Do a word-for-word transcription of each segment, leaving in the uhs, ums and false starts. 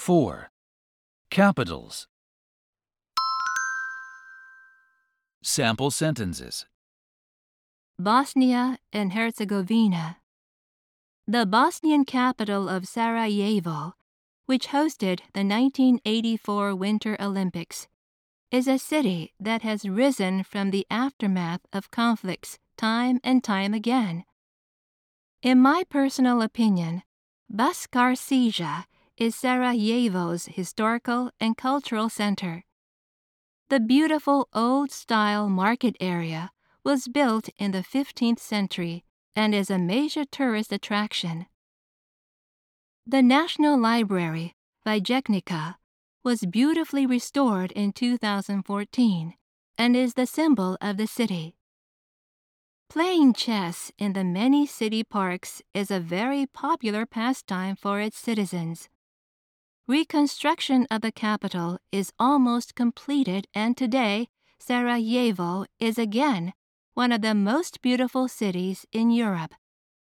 four. Capitals. Sample sentences. Bosnia and Herzegovina. The Bosnian capital of Sarajevo, which hosted the nineteen eighty-four Winter Olympics, is a city that has risen from the aftermath of conflicts time and time again. In my personal opinion, Baskarcija is Sarajevo's historical and cultural center. The beautiful old-style market area was built in the fifteenth century and is a major tourist attraction. The National Library, Vijećnica, was beautifully restored in two thousand fourteen and is the symbol of the city. Playing chess in the many city parks is a very popular pastime for its citizens. Reconstruction of the capital is almost completed, and today Sarajevo is again one of the most beautiful cities in Europe.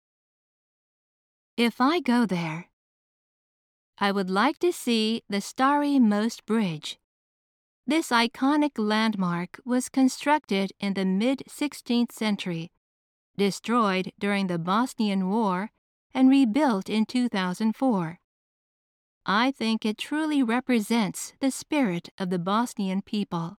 If I go there, I would like to see the Stari Most Bridge. This iconic landmark was constructed in the mid-sixteenth century, destroyed during the Bosnian War, and rebuilt in two thousand four. I think it truly represents the spirit of the Bosnian people.